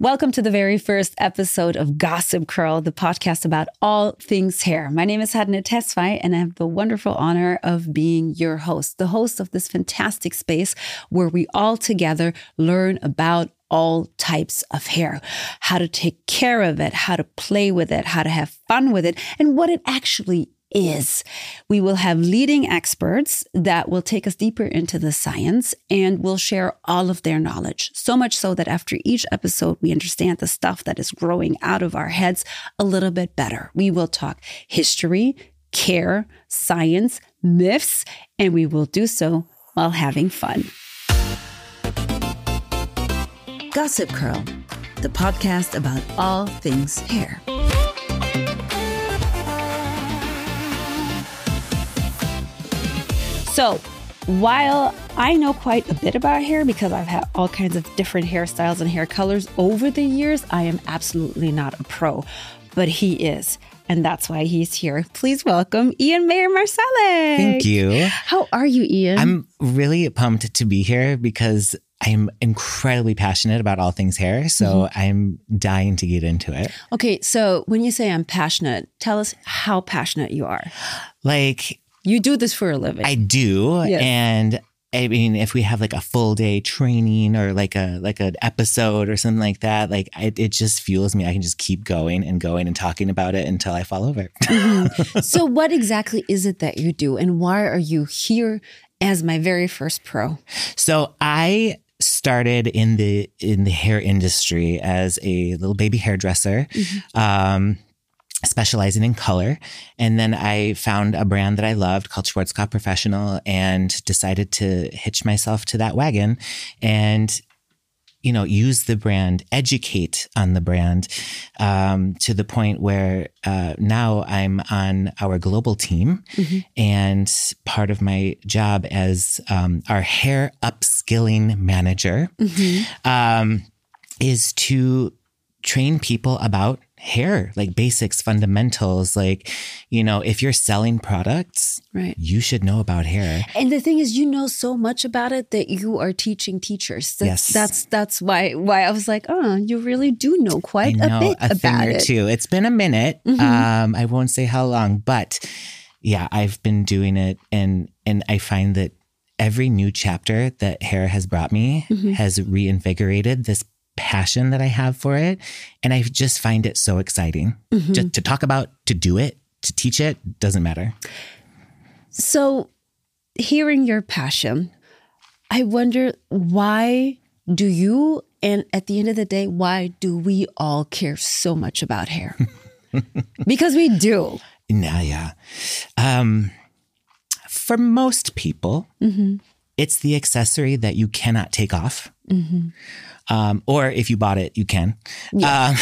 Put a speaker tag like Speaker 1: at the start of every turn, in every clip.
Speaker 1: Welcome to the very first episode of Gossip Curl, the podcast about all things hair. My name is Hadna Tesfaye, and I have the wonderful honor of being your host, the host of this fantastic space where we all together learn about all types of hair, how to take care of it, how to play with it, how to have fun with it, and what it actually is. We will have leading experts that will take us deeper into the science and will share all of their knowledge. So much so that after each episode, we understand the stuff that is growing out of our heads a little bit better. We will talk history, care, science, myths, and we will do so while having fun. Gossip Curl, the podcast about all things hair. So while I know quite a bit about hair because I've had all kinds of different hairstyles and hair colors over the years, I am absolutely not a pro, but he is. And that's why he's here. Please welcome Ian Mayer-Marsalek.
Speaker 2: Thank you.
Speaker 1: How are you, Ian?
Speaker 2: I'm really pumped to be here because I'm incredibly passionate about all things hair. So I'm dying to get into it.
Speaker 1: Okay, so when you say I'm passionate, tell us how passionate you are.
Speaker 2: You
Speaker 1: do this for a living.
Speaker 2: I do.
Speaker 1: Yes.
Speaker 2: And I mean, if we have like a full day training or like an episode or something like that, it just fuels me. I can just keep going and talking about it until I fall over.
Speaker 1: So what exactly is it that you do, and why are you here as my very first pro?
Speaker 2: So I started in the hair industry as a little baby hairdresser. Specializing in color. And then I found a brand that I loved called Schwarzkopf Professional and decided to hitch myself to that wagon and, use the brand, educate on the brand, to the point where now I'm on our global team. And part of my job as our hair upskilling manager is to train people about hair, like basics, fundamentals, if you're selling products,
Speaker 1: right,
Speaker 2: you should know about hair.
Speaker 1: And the thing is, you know so much about it that you are teaching teachers. That's why I was like, oh, you really do know quite a bit
Speaker 2: a thing
Speaker 1: about
Speaker 2: or
Speaker 1: it.
Speaker 2: two. It's been a minute. I won't say how long, but yeah, I've been doing it, and I find that every new chapter that hair has brought me has reinvigorated this passion that I have for it. And I just find it so exciting just to talk about, to do it, to teach it, doesn't matter.
Speaker 1: So hearing your passion, I wonder, why do you, and at the end of the day, why do we all care so much about hair? Because we do.
Speaker 2: Yeah. For most people, it's the accessory that you cannot take off. Or if you bought it, you can. Yeah.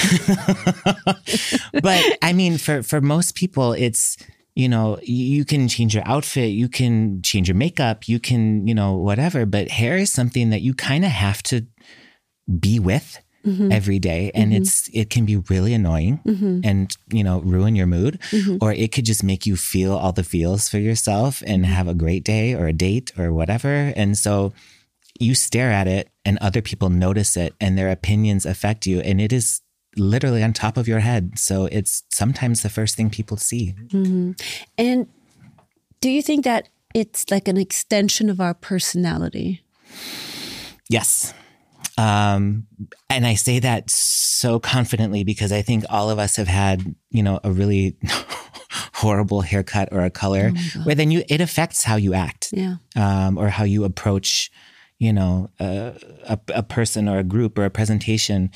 Speaker 2: But I mean, for most people, it's, you can change your outfit, you can change your makeup, you can, whatever. But hair is something that you kind of have to be with every day. And it can be really annoying and, ruin your mood. Or it could just make you feel all the feels for yourself and have a great day or a date or whatever. And so you stare at it and other people notice it and their opinions affect you. And it is literally on top of your head. So it's sometimes the first thing people see.
Speaker 1: And do you think that it's like an extension of our personality?
Speaker 2: Yes. And I say that so confidently because I think all of us have had, a really horrible haircut or a color where then it affects how you act, or how you approach a person or a group or a presentation.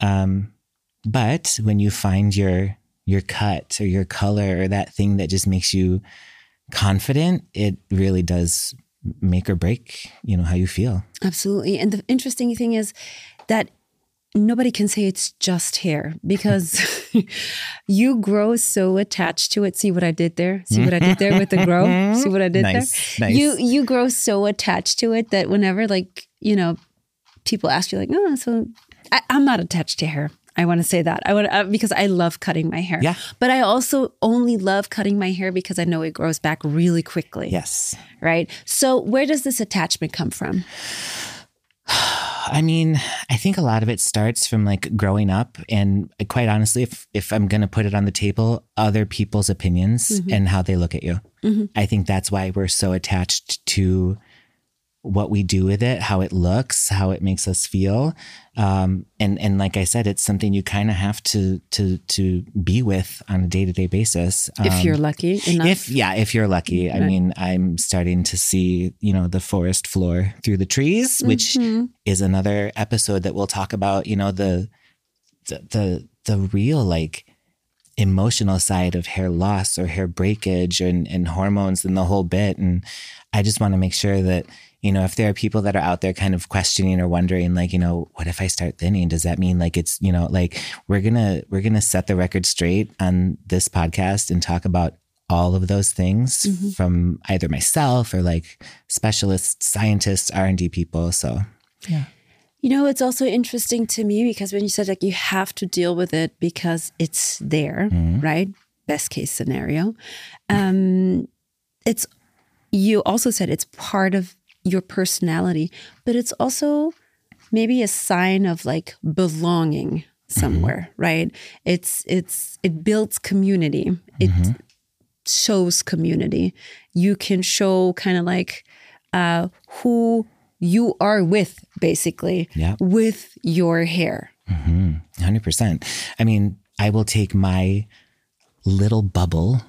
Speaker 2: But when you find your cut or your color or that thing that just makes you confident, it really does make or break, how you feel.
Speaker 1: Absolutely. And the interesting thing is that nobody can say it's just hair because you grow so attached to it. See what I did there? See what I did there with the grow? See what I did there?
Speaker 2: Nice.
Speaker 1: You grow so attached to it that whenever people ask you I'm not attached to hair. I want to say that. Because I love cutting my hair.
Speaker 2: Yeah.
Speaker 1: But I also only love cutting my hair because I know it grows back really quickly.
Speaker 2: Yes.
Speaker 1: Right? So where does this attachment come from?
Speaker 2: I mean, I think a lot of it starts from like growing up, and quite honestly, if I'm going to put it on the table, other people's opinions and how they look at you. I think that's why we're so attached to what we do with it, how it looks, how it makes us feel. And like I said, it's something you kind of have to be with on a day-to-day basis.
Speaker 1: If you're lucky enough.
Speaker 2: If you're lucky. I mean, I'm starting to see, the forest floor through the trees, which is another episode that we'll talk about, the real like emotional side of hair loss or hair breakage and hormones and the whole bit. And I just want to make sure that, if there are people that are out there kind of questioning or wondering, like, what if I start thinning? Does that mean like it's, like we're going to set the record straight on this podcast and talk about all of those things from either myself or like specialists, scientists, R&D people. So, yeah.
Speaker 1: It's also interesting to me because when you said like you have to deal with it because it's there, right? Best case scenario. You also said it's part of your personality, but it's also maybe a sign of like belonging somewhere, right? It builds community. It shows community. You can show kind of like who you are with, basically, with your hair.
Speaker 2: 100%. I mean, I will take my little bubble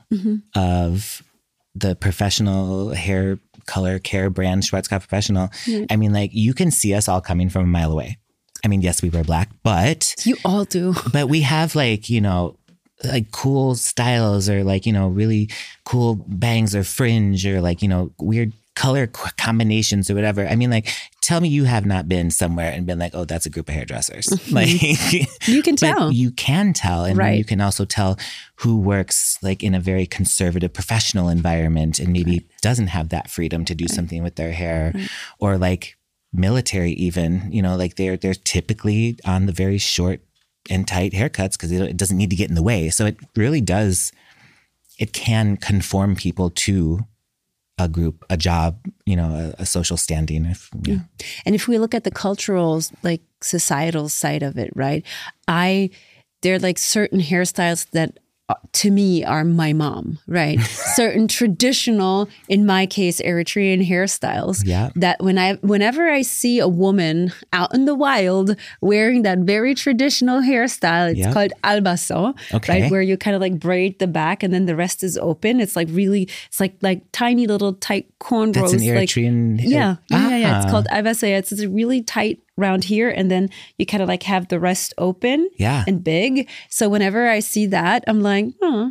Speaker 2: of the professional hair color care brand, Schwarzkopf Professional. I mean, like, you can see us all coming from a mile away. I mean, yes, we wear black, but...
Speaker 1: You all do.
Speaker 2: But we have like, like cool styles or like, really cool bangs or fringe or like, weird color combinations or whatever. I mean, like, tell me you have not been somewhere and been like, oh, that's a group of hairdressers. Like,
Speaker 1: you can tell.
Speaker 2: You can tell. And then you can also tell who works like in a very conservative professional environment and maybe doesn't have that freedom to do something with their hair or like military even, like they're typically on the very short and tight haircuts because it doesn't need to get in the way. So it really does, it can conform people to a group, a job, a social standing.
Speaker 1: And if we look at the cultural, like societal side of it, right? There are like certain hairstyles that to me are my mom, right? Certain traditional, in my case, Eritrean hairstyles. That whenever I see a woman out in the wild wearing that very traditional hairstyle, it's called albaso, right? Where you kind of like braid the back and then the rest is open. It's like really, it's like tiny little tight cornrows.
Speaker 2: That's an Eritrean.
Speaker 1: It's called albaso. It's a really tight round here, and then you kind of like have the rest open and big. So whenever I see that, I'm like,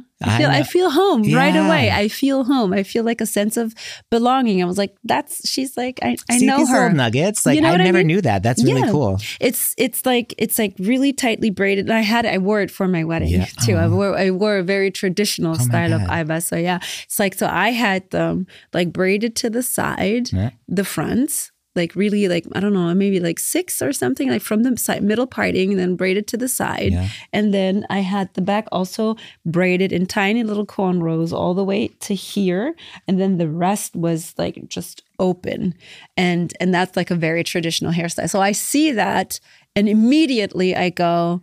Speaker 1: I feel home right away. I feel home. I feel like a sense of belonging. I was like, she's like, I know her.
Speaker 2: Little nuggets. Like, I never knew that. That's really cool.
Speaker 1: It's like really tightly braided. I wore it for my wedding too. I wore a very traditional style of aiba. So it's like, so I had them like braided to the side, the fronts. Like really like, I don't know, maybe like 6 or something, like from the side, middle parting and then braided to the side. And then I had the back also braided in tiny little cornrows all the way to here. And then the rest was like just open. And that's like a very traditional hairstyle. So I see that and immediately I go,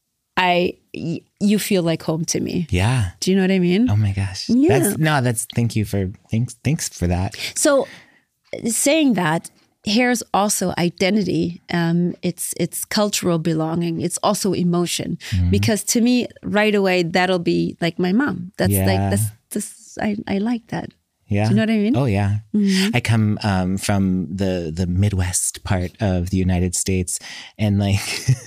Speaker 1: you feel like home to me.
Speaker 2: Yeah.
Speaker 1: Do you know what I mean?
Speaker 2: Oh my gosh.
Speaker 1: Yeah.
Speaker 2: Thanks for that.
Speaker 1: So saying that, hair is also identity. It's cultural belonging. It's also emotion. Because to me, right away, that'll be like my mom. That's I like that.
Speaker 2: Yeah.
Speaker 1: Do you know what I mean?
Speaker 2: Oh yeah. I come from the Midwest part of the United States, and like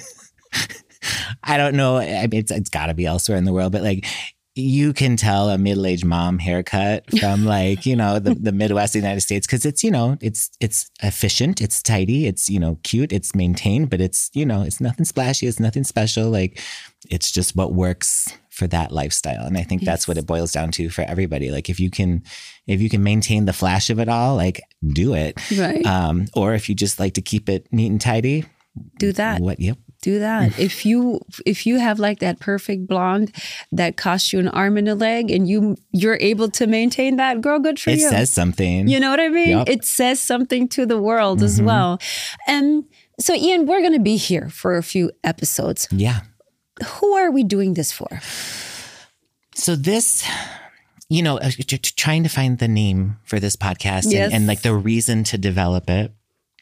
Speaker 2: I don't know. I mean, it's got to be elsewhere in the world, but like, you can tell a middle-aged mom haircut from like, the Midwest of the United States. Cause it's, it's efficient, it's tidy, it's, cute, it's maintained, but it's, it's nothing splashy. It's nothing special. Like, it's just what works for that lifestyle. And I think that's what it boils down to for everybody. Like, if you can maintain the flash of it all, like, do it.
Speaker 1: Right.
Speaker 2: Or if you just like to keep it neat and tidy,
Speaker 1: do that. Do that. If you have like that perfect blonde that costs you an arm and a leg and you're able to maintain that, girl, good for you.
Speaker 2: It says something.
Speaker 1: You know what I mean? Yep. It says something to the world as well. And So Ian, we're going to be here for a few episodes.
Speaker 2: Yeah.
Speaker 1: Who are we doing this for?
Speaker 2: So this, trying to find the name for this podcast
Speaker 1: Yes.
Speaker 2: and like the reason to develop it.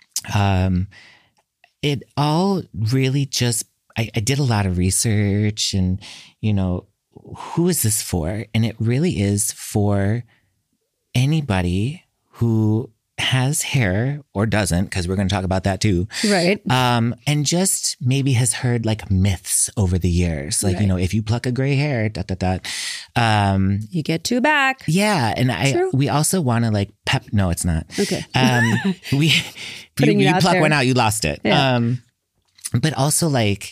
Speaker 2: It all really just, I did a lot of research and, who is this for? And it really is for anybody who has hair or doesn't, because we're going to talk about that too.
Speaker 1: Right.
Speaker 2: And just maybe has heard like myths over the years. Like,
Speaker 1: Right.
Speaker 2: if you pluck a gray hair,
Speaker 1: You get two back.
Speaker 2: yeah. And
Speaker 1: True.
Speaker 2: we also want to like no, it's not.
Speaker 1: Okay.
Speaker 2: You
Speaker 1: it out
Speaker 2: pluck
Speaker 1: there.
Speaker 2: one out, you lost it.
Speaker 1: Yeah.
Speaker 2: But also like,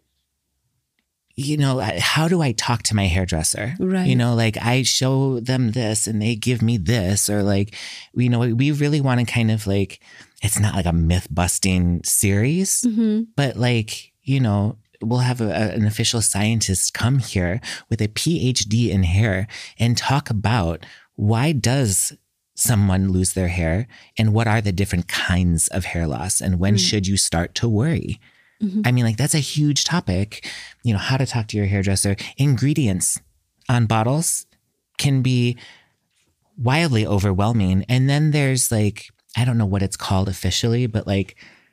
Speaker 2: how do I talk to my hairdresser?
Speaker 1: Right.
Speaker 2: Like I show them this and they give me this, or like, we really want to kind of like, it's not like a myth busting series, but like, we'll have an official scientist come here with a PhD in hair and talk about why does someone lose their hair and what are the different kinds of hair loss and when should you start to worry? I mean, like that's a huge topic, how to talk to your hairdresser. Ingredients on bottles can be wildly overwhelming. And then there's like, I don't know what it's called officially, but like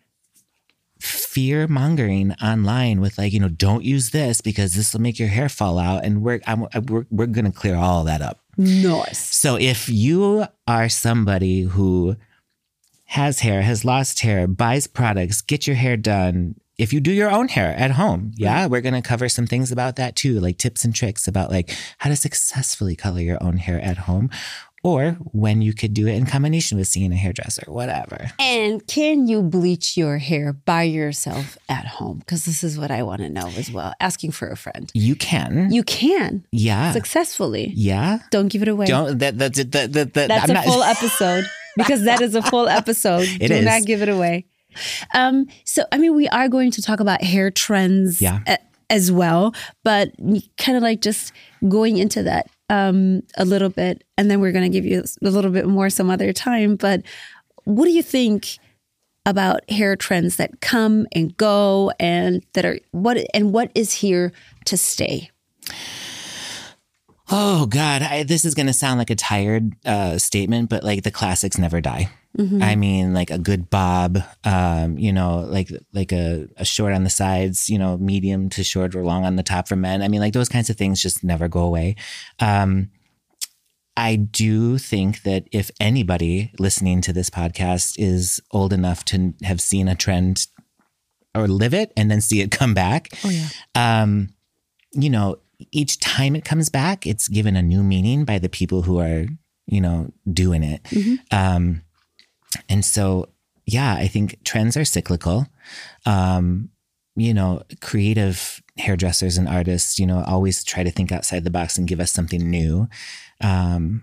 Speaker 2: fear mongering online with like, don't use this because this will make your hair fall out. And we're going to clear all that up.
Speaker 1: Nice.
Speaker 2: So if you are somebody who has hair, has lost hair, buys products, get your hair done, if you do your own hair at home, we're going to cover some things about that too, like tips and tricks about like how to successfully color your own hair at home, or when you could do it in combination with seeing a hairdresser, whatever.
Speaker 1: And can you bleach your hair by yourself at home? Because this is what I want to know as well. Asking for a friend.
Speaker 2: You can.
Speaker 1: You can.
Speaker 2: Yeah.
Speaker 1: Successfully.
Speaker 2: Yeah.
Speaker 1: Don't give it away.
Speaker 2: Don't.
Speaker 1: That's
Speaker 2: I'm
Speaker 1: a
Speaker 2: not-
Speaker 1: full episode. Because that is a full episode.
Speaker 2: It
Speaker 1: Do
Speaker 2: is.
Speaker 1: not give it away. So, I mean, we are going to talk about hair trends as well, but kind of like just going into that a little bit, and then we're going to give you a little bit more some other time. But what do you think about hair trends that come and go and that are what is here to stay?
Speaker 2: Oh God, this is going to sound like a tired statement, but like the classics never die. I mean, like a good bob, like a short on the sides, medium to short or long on the top for men. I mean, like those kinds of things just never go away. I do think that if anybody listening to this podcast is old enough to have seen a trend or live it and then see it come back, each time it comes back, it's given a new meaning by the people who are, doing it. And so, I think trends are cyclical. Creative hairdressers and artists, always try to think outside the box and give us something new. But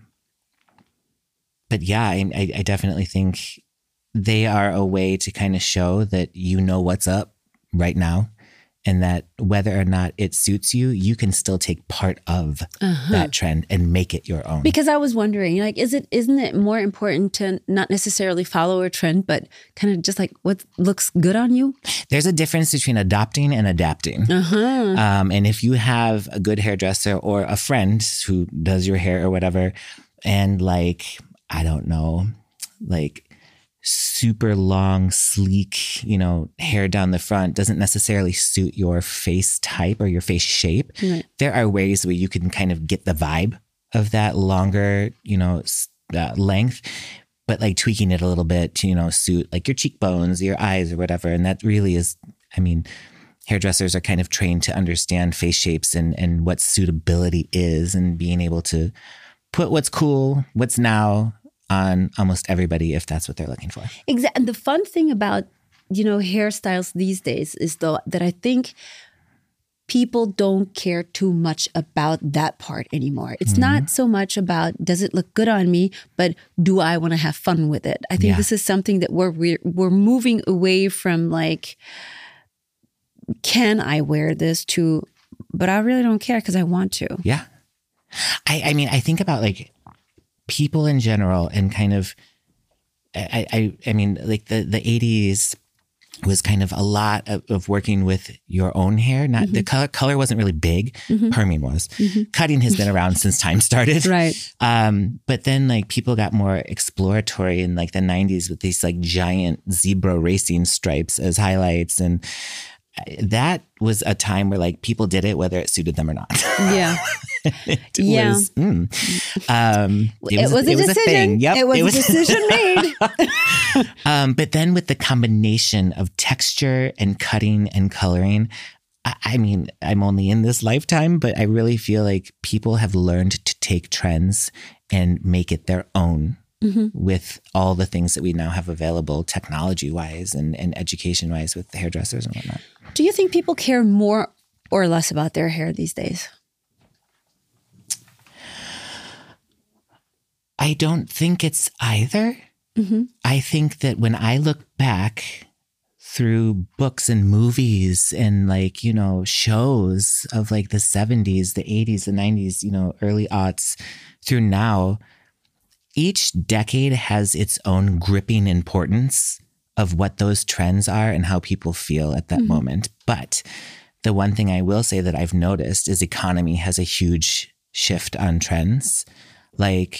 Speaker 2: I definitely think they are a way to kind of show that what's up right now. And that whether or not it suits you, you can still take part of that trend and make it your own.
Speaker 1: Because I was wondering, like, isn't it more important to not necessarily follow a trend, but kind of just like what looks good on you?
Speaker 2: There's a difference between adopting and adapting. And if you have a good hairdresser or a friend who does your hair or whatever, and like, I don't know, like super long, sleek, hair down the front doesn't necessarily suit your face type or your face shape.
Speaker 1: Right.
Speaker 2: There are ways where you can kind of get the vibe of that longer, length, but like tweaking it a little bit to, suit like your cheekbones, your eyes or whatever. And that really is, hairdressers are kind of trained to understand face shapes and what suitability is and being able to put what's cool, what's now on almost everybody if that's what they're looking for.
Speaker 1: Exactly. And the fun thing about, hairstyles these days is that I think people don't care too much about that part anymore. It's not so much about does it look good on me, but do I want to have fun with it? I think this is something that we're moving away from like, can I wear this to, but I really don't care because I want to.
Speaker 2: Yeah. I think about like people in general and kind of, I mean, like the 80s was kind of a lot of working with your own hair. Not the color wasn't really big. Perming was. Cutting has been around since time started.
Speaker 1: Right.
Speaker 2: But then like people got more exploratory in like the 90s with these like giant zebra racing stripes as highlights. And that was a time where like people did it whether it suited them or not.
Speaker 1: Yeah.
Speaker 2: It was
Speaker 1: a decision.
Speaker 2: thing. Yep,
Speaker 1: it was a decision made.
Speaker 2: But then with the combination of texture and cutting and coloring, I mean, I'm only in this lifetime, but I really feel like people have learned to take trends and make it their own. With all the things that we now have available technology-wise and education-wise with the hairdressers and whatnot.
Speaker 1: Do you think people care more or less about their hair these days?
Speaker 2: I don't think it's either. I think that when I look back through books and movies and like, you know, shows of like the 70s, the 80s, the 90s, you know, early aughts through now, each decade has its own gripping importance of what those trends are and how people feel at that moment. But the one thing I will say that I've noticed is economy has a huge shift on trends. Like,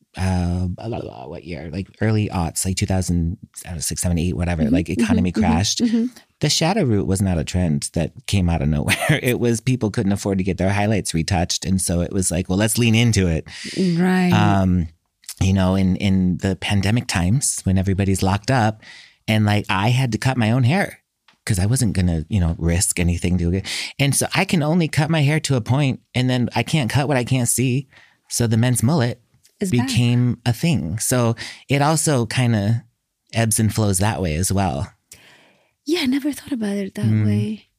Speaker 2: what year? Like early aughts, like 2006, 7, 8, whatever, like economy crashed. The shadow root was not a trend that came out of nowhere. It was people couldn't afford to get their highlights retouched. And so it was like, well, let's lean into it.
Speaker 1: Right.
Speaker 2: You know, in the pandemic times when everybody's locked up and like I had to cut my own hair because I wasn't going to, you know, risk anything to it. And so I can only cut my hair to a point and then I can't cut what I can't see. So the men's mullet became a thing. So it also kind of ebbs and flows that way as well.
Speaker 1: Yeah, I never thought about it that way.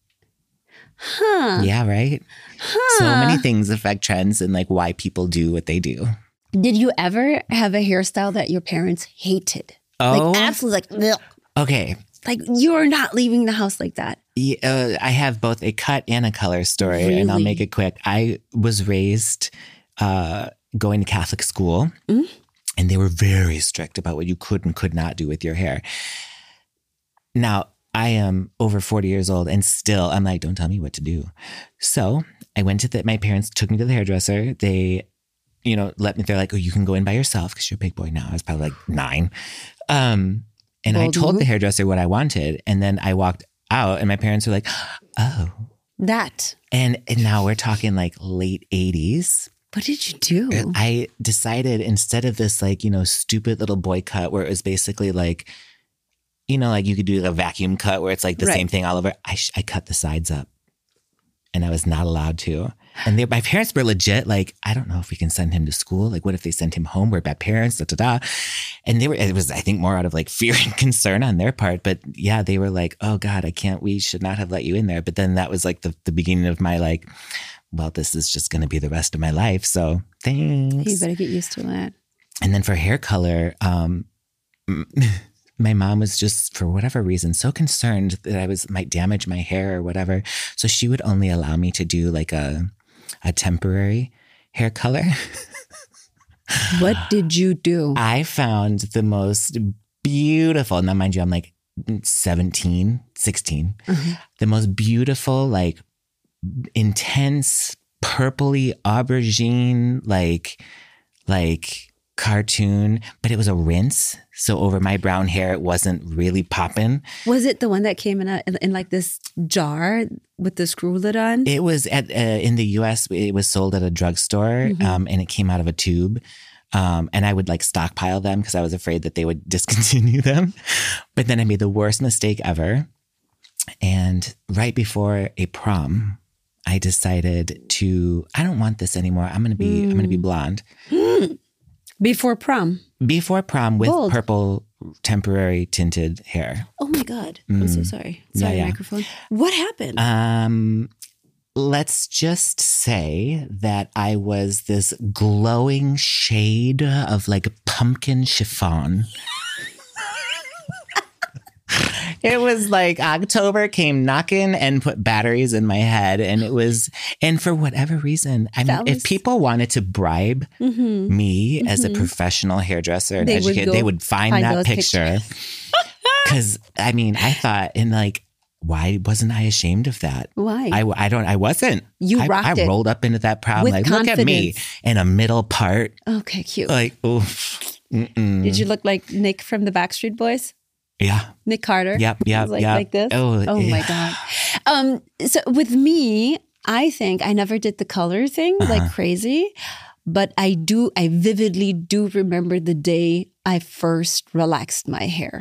Speaker 2: Yeah, right? So many things affect trends and like why people do what they do.
Speaker 1: Did you ever have a hairstyle that your parents hated?
Speaker 2: Oh.
Speaker 1: Like absolutely like, ugh.
Speaker 2: Okay.
Speaker 1: Like you're not leaving the house like that.
Speaker 2: Yeah, I have both a cut and a color story, and I'll make it quick. I was raised going to Catholic school, and they were very strict about what you could and could not do with your hair. Now, I am over 40 years old, and still I'm like, don't tell me what to do. So I went to my parents took me to the hairdresser. They, you know, they're like, oh, you can go in by yourself because you're a big boy now. I was probably like 9. And I told the hairdresser what I wanted. And then I walked out and my parents were like, oh.
Speaker 1: That.
Speaker 2: And now we're talking like late 80s.
Speaker 1: What did you do?
Speaker 2: I decided instead of this like, you know, stupid little boy cut where it was basically like, you know, like you could do a vacuum cut where it's like the same thing all over. I cut the sides up and I was not allowed to. And my parents were legit like, I don't know if we can send him to school. Like, what if they sent him home? We're bad parents, da, da, da. And it was, I think, more out of like fear and concern on their part. But yeah, they were like, oh God, we should not have let you in there. But then that was like the beginning of my like, well, this is just going to be the rest of my life. So thanks.
Speaker 1: You better get used to that.
Speaker 2: And then for hair color, my mom was just, for whatever reason, so concerned that I might damage my hair or whatever. So she would only allow me to do like a temporary hair color.
Speaker 1: What did you do?
Speaker 2: I found the most beautiful, now mind you, I'm like 16, the most beautiful, like intense, purpley aubergine, like cartoon, but it was a rinse. So over my brown hair, it wasn't really popping.
Speaker 1: Was it the one that came in like this jar with the screw lid on?
Speaker 2: It was in the US, it was sold at a drugstore, and it came out of a tube. And I would like stockpile them because I was afraid that they would discontinue them. But then I made the worst mistake ever. And right before a prom, I decided I don't want this anymore. I'm going to be blonde.
Speaker 1: Before prom?
Speaker 2: Before prom with purple temporary tinted hair.
Speaker 1: Oh my God. I'm so sorry. Sorry, microphone. What happened?
Speaker 2: Let's just say that I was this glowing shade of like pumpkin chiffon. It was like October came knocking and put batteries in my head. And for whatever reason, I mean, if people wanted to bribe me as a professional hairdresser and educator, they would find that picture. Because I mean, I thought, and like, why wasn't I ashamed of that?
Speaker 1: Why?
Speaker 2: I wasn't.
Speaker 1: You rocked
Speaker 2: I
Speaker 1: it.
Speaker 2: rolled up into that prom
Speaker 1: With
Speaker 2: like, look at me
Speaker 1: confidence.
Speaker 2: in a middle part.
Speaker 1: Okay, cute.
Speaker 2: Like, oof. Mm-mm.
Speaker 1: Did you look like Nick from the Backstreet Boys?
Speaker 2: Yeah.
Speaker 1: Nick Carter?
Speaker 2: Yep.
Speaker 1: Like this? Oh
Speaker 2: yeah.
Speaker 1: my God. So with me, I think I never did the color thing like crazy, but I vividly do remember the day I first relaxed my hair.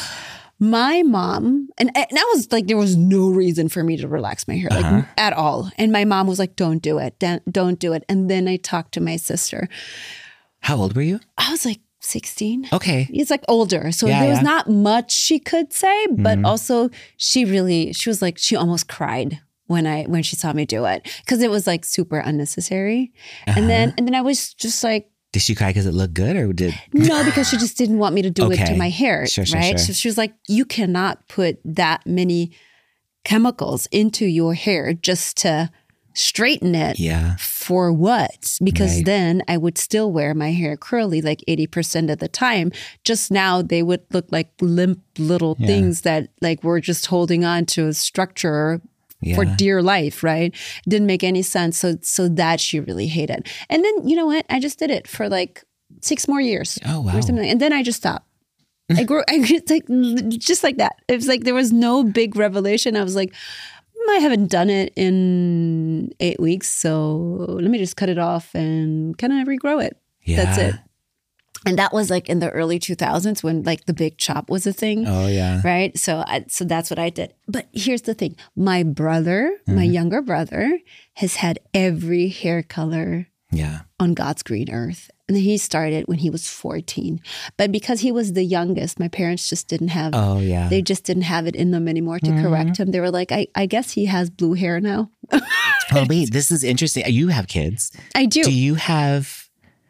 Speaker 1: My mom, and that was like, there was no reason for me to relax my hair, like at all. And my mom was like, don't do it. Don't do it. And then I talked to my sister.
Speaker 2: How old were you?
Speaker 1: I was like 16.
Speaker 2: Okay.
Speaker 1: It's like older. So there was not much she could say, but also she was like, she almost cried when she saw me do it because it was like super unnecessary. And then I was just like,
Speaker 2: did she cry because it looked good or did?
Speaker 1: No, because she just didn't want me to do it to my hair.
Speaker 2: Sure.
Speaker 1: So she was like, you cannot put that many chemicals into your hair just to straighten it.
Speaker 2: Yeah.
Speaker 1: For what? Because then I would still wear my hair curly like 80% of the time. Just now they would look like limp little things that like were just holding on to a structure for dear life, right? Didn't make any sense. So that she really hated. And then, you know what? I just did it for like 6 more years.
Speaker 2: Oh, wow.
Speaker 1: Or something. And then I just stopped. I grew like just like that. It was like there was no big revelation. I was like, I haven't done it in 8 weeks, so let me just cut it off and kind of regrow it.
Speaker 2: Yeah.
Speaker 1: That's it. And that was like in the early 2000s when like the big chop was a thing.
Speaker 2: Oh, yeah.
Speaker 1: Right? So that's what I did. But here's the thing. My brother, my younger brother, has had every hair color on God's green earth. And he started when he was 14. But because he was the youngest, my parents just didn't have, they just didn't have it in them anymore to correct him. They were like, I guess he has blue hair now.
Speaker 2: Oh, wait, this is interesting. You have kids.
Speaker 1: I do.
Speaker 2: Do you have,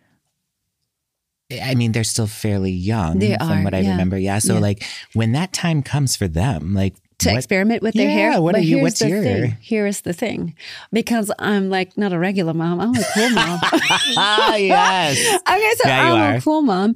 Speaker 2: I mean, they're still fairly young from what I remember. Yeah. So like when that time comes for them, like,
Speaker 1: to experiment with their hair.
Speaker 2: What
Speaker 1: but
Speaker 2: are you? What's your?
Speaker 1: Thing. Here is the thing, because I'm like not a regular mom. I'm a cool mom.
Speaker 2: Yes.
Speaker 1: Okay, so I'm a cool mom.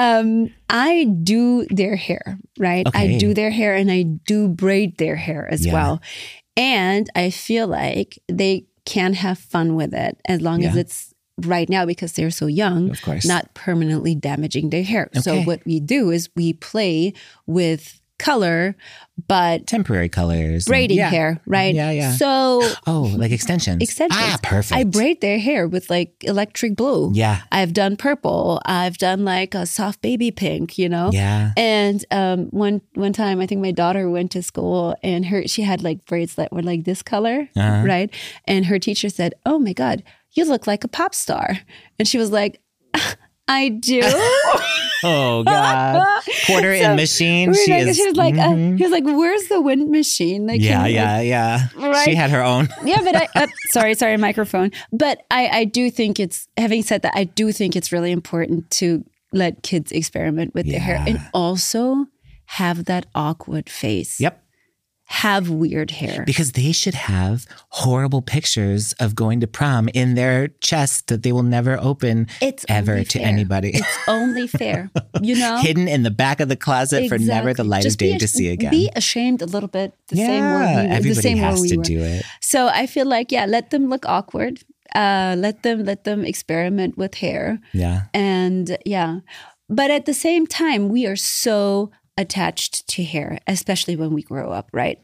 Speaker 1: I do their hair, right?
Speaker 2: Okay.
Speaker 1: I do their hair and I do braid their hair as well. And I feel like they can have fun with it as long as it's right now because they're so young,
Speaker 2: of course,
Speaker 1: not permanently damaging their hair. Okay. So what we do is we play with color, but
Speaker 2: temporary colors,
Speaker 1: braiding hair, right?
Speaker 2: Yeah.
Speaker 1: So
Speaker 2: like extensions. Perfect.
Speaker 1: I braid their hair with like electric blue.
Speaker 2: Yeah.
Speaker 1: I've done purple. I've done like a soft baby pink, you know?
Speaker 2: Yeah.
Speaker 1: And one time I think my daughter went to school and she had like braids that were like this color, right? And her teacher said, "Oh my God, you look like a pop star." And she was like, "I do."
Speaker 2: Oh God! Quarter in machine. She
Speaker 1: was like, he was like, "Where's the wind machine?" Like,
Speaker 2: yeah. Right? She had her own.
Speaker 1: Yeah, but sorry, microphone. But I do think having said that, I do think it's really important to let kids experiment with their hair and also have that awkward face.
Speaker 2: Yep.
Speaker 1: Have weird hair.
Speaker 2: Because they should have horrible pictures of going to prom in their chest that they will never open ever to anybody.
Speaker 1: It's only fair, you know?
Speaker 2: Hidden in the back of the closet for never the light of day to see again.
Speaker 1: Be ashamed a little bit the same way
Speaker 2: everybody has to do it.
Speaker 1: So I feel like, let them look awkward. Let them experiment with hair.
Speaker 2: Yeah.
Speaker 1: And but at the same time, we are so attached to hair, especially when we grow up, right?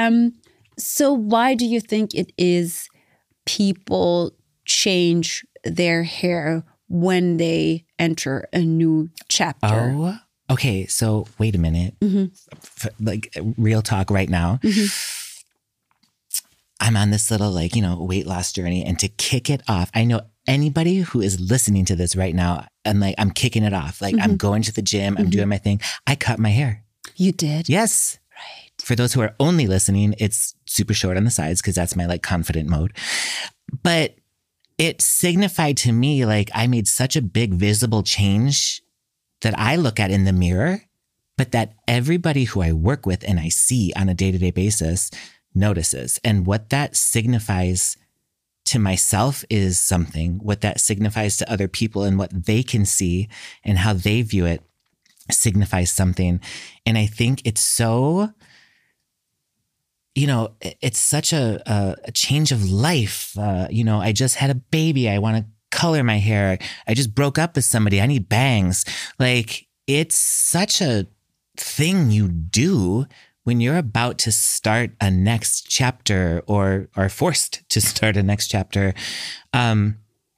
Speaker 1: So why do you think it is people change their hair when they enter a new chapter?
Speaker 2: Oh, okay. So wait a minute. Like real talk right now. I'm on this little weight loss journey, and to kick it off, I know anybody who is listening to this right now, and like I'm kicking it off, like I'm going to the gym, I'm doing my thing. I cut my hair.
Speaker 1: You did?
Speaker 2: Yes.
Speaker 1: Right.
Speaker 2: For those who are only listening, it's super short on the sides because that's my like confident mode. But it signified to me like I made such a big visible change that I look at in the mirror, but that everybody who I work with and I see on a day-to-day basis notices. And what that signifies to myself is something. What that signifies to other people and what they can see and how they view it signifies something. And I think it's so, it's such a change of life. I just had a baby. I want to color my hair. I just broke up with somebody. I need bangs. Like, it's such a thing you do when you're about to start a next chapter or are forced to start a next chapter. And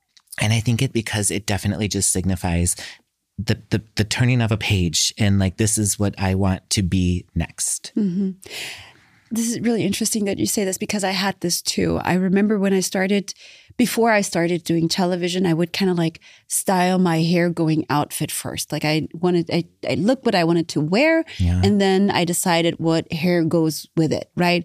Speaker 2: I think because it definitely just signifies the turning of a page and like, this is what I want to be next.
Speaker 1: Mm-hmm. This is really interesting that you say this because I had this too. I remember when before I started doing television, I would kind of like style my hair going outfit first. Like I looked what I wanted to wear, and then I decided what hair goes with it, right?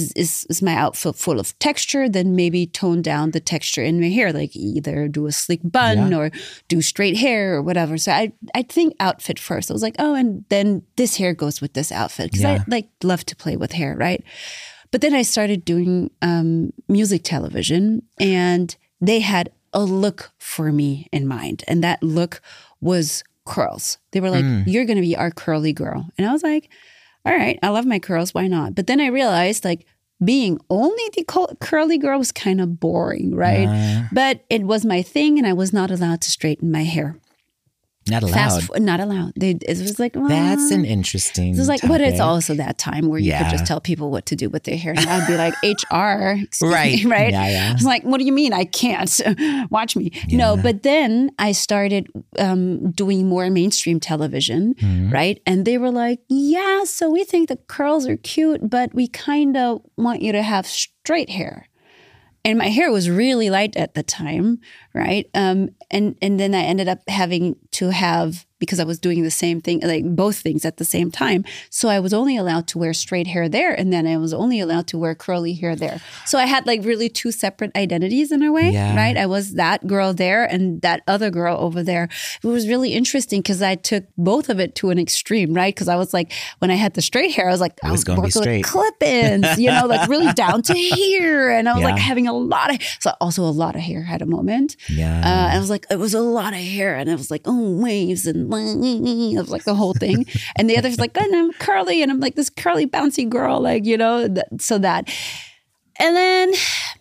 Speaker 1: Is my outfit full of texture? Then maybe tone down the texture in my hair, like either do a sleek bun or do straight hair or whatever. So I think outfit first. I was like, oh, and then this hair goes with this outfit because I like love to play with hair, right? But then I started doing music television, and they had a look for me in mind. And that look was curls. They were like, you're going to be our curly girl. And I was like, all right, I love my curls. Why not? But then I realized like being only the curly girl was kind of boring, right? But it was my thing, and I was not allowed to straighten my hair.
Speaker 2: Not allowed.
Speaker 1: Not allowed. It was like, well,
Speaker 2: that's an interesting.
Speaker 1: It was like,
Speaker 2: topic.
Speaker 1: but it's also that time where you could just tell people what to do with their hair. And I'd be like, HR, excuse me, right?
Speaker 2: Yeah.
Speaker 1: I was like, what do you mean I can't? Watch me.
Speaker 2: Yeah.
Speaker 1: No, but then I started doing more mainstream television, right? And they were like, yeah, so we think the curls are cute, but we kind of want you to have straight hair. And my hair was really light at the time, right? And then I ended up having to have, because I was doing the same thing, like both things at the same time. So I was only allowed to wear straight hair there, and then I was only allowed to wear curly hair there. So I had like really two separate identities in a way, right? I was that girl there and that other girl over there. It was really interesting because I took both of it to an extreme, right? Because I was like, when I had the straight hair, I was like, I was going to be straight. Clip-ins, like really down to here. And I was like having a lot of hair at a moment. And I was like, it was a lot of hair. And I was like, oh, waves and it was like the whole thing. And the other's like, and I'm curly, and I'm like this curly bouncy girl, like, so that. And then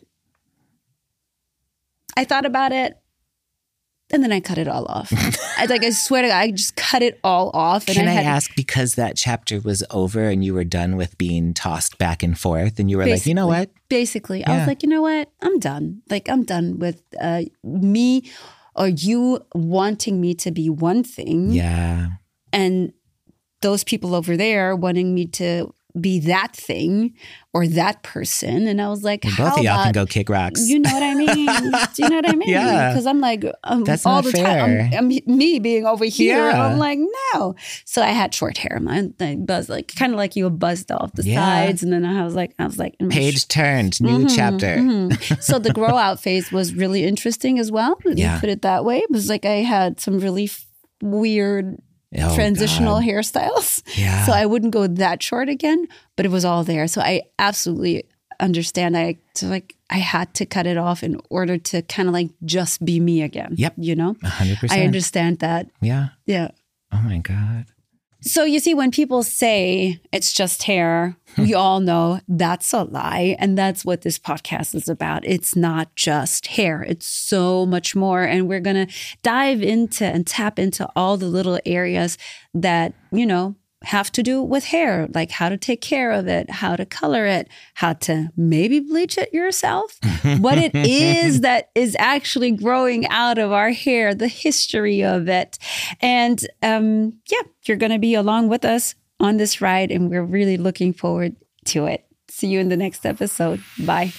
Speaker 1: I thought about it, and then I cut it all off. I swear to God, I just cut it all off. And
Speaker 2: Can I ask, because that chapter was over and you were done with being tossed back and forth, and you were like, you know what?
Speaker 1: Basically, I was like, you know what? I'm done. Like, I'm done with me or you wanting me to be one thing.
Speaker 2: Yeah.
Speaker 1: And those people over there wanting me to be that thing or that person. And I was like,
Speaker 2: both of y'all can go kick rocks.
Speaker 1: You know what I mean? Do you know what I mean?
Speaker 2: Yeah.
Speaker 1: Because I'm like,
Speaker 2: that's
Speaker 1: all
Speaker 2: not
Speaker 1: the
Speaker 2: fair.
Speaker 1: time, I'm me being over here.
Speaker 2: Yeah.
Speaker 1: I'm like, no. So I had short hair. I buzzed, like kind of like you buzzed off the sides. And then I was like,
Speaker 2: page turned, new chapter.
Speaker 1: So the grow out phase was really interesting as well. You put it that way. It was like I had some really weird transitional hairstyles. Yeah. So I wouldn't go that short again, but it was all there. So I absolutely understand. I had to cut it off in order to kind of like just be me again.
Speaker 2: Yep.
Speaker 1: 100%. I understand that.
Speaker 2: Yeah.
Speaker 1: Yeah.
Speaker 2: Oh my God.
Speaker 1: So you see, when people say it's just hair, we all know that's a lie. And that's what this podcast is about. It's not just hair. It's so much more. And we're going to dive into and tap into all the little areas that, have to do with hair, like how to take care of it, how to color it, how to maybe bleach it yourself, what it is that is actually growing out of our hair, the history of it. And you're going to be along with us on this ride, and we're really looking forward to it. See you in the next episode. Bye.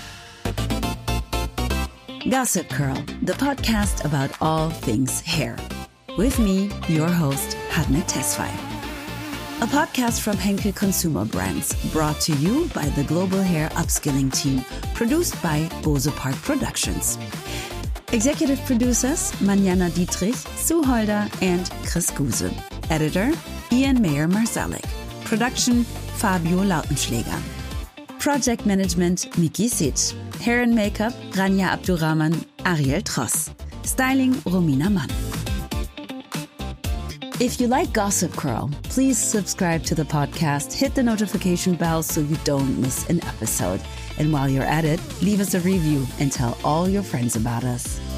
Speaker 1: Gossip Curl, the podcast about all things hair. With me, your host, Hadne Tesfaye. A podcast from Henkel Consumer Brands, brought to you by the Global Hair Upskilling Team, produced by Bose Park Productions. Executive producers, Manjana Dietrich, Sue Holder, and Chris Guse. Editor, Ian Mayer-Marzalek. Production, Fabio Lautenschläger. Project Management, Miki Sitsch. Hair and Makeup, Rania Abdurrahman, Ariel Tross. Styling, Romina Mann. If you like Gossip Girl, please subscribe to the podcast, hit the notification bell so you don't miss an episode. And while you're at it, leave us a review and tell all your friends about us.